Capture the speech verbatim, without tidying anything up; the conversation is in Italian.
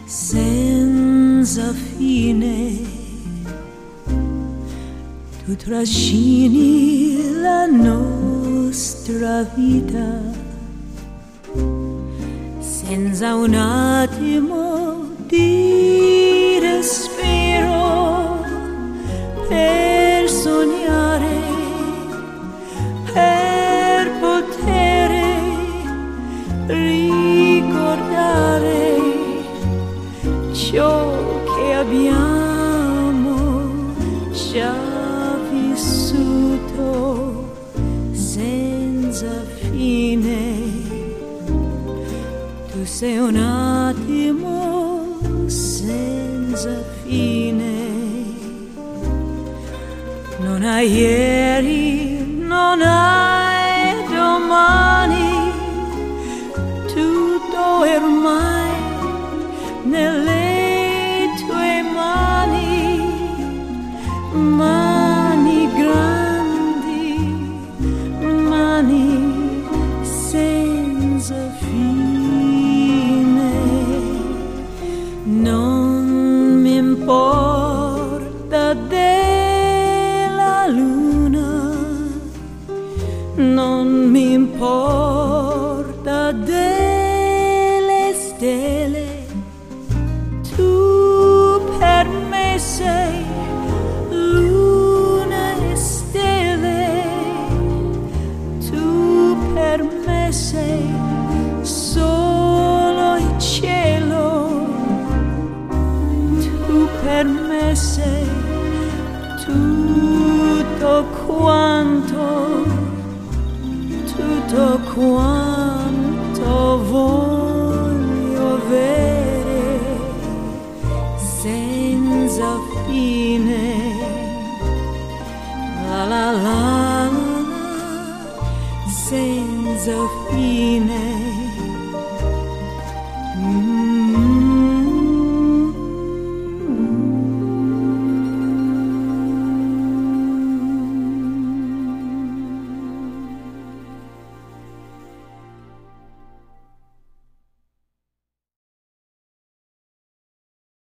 senza fine. Tu trascini la nostra vita senza un attimo di respiro, per sognare, per poter ricordare ciò che abbiamo già vissuto senza fine. Tu sei un attimo senza fine. Non hai ieri, non hai domani, tutto ormai nelle tue mani, mani grandi, mani senza fine. Non mi importa della luna, non mi importa delle stelle, tu per me sei luna e stelle, tu per me sei solo il cielo, tu per me sei tutto quanto, tutto quanto voglio avere senza fine. La la la la, senza fine.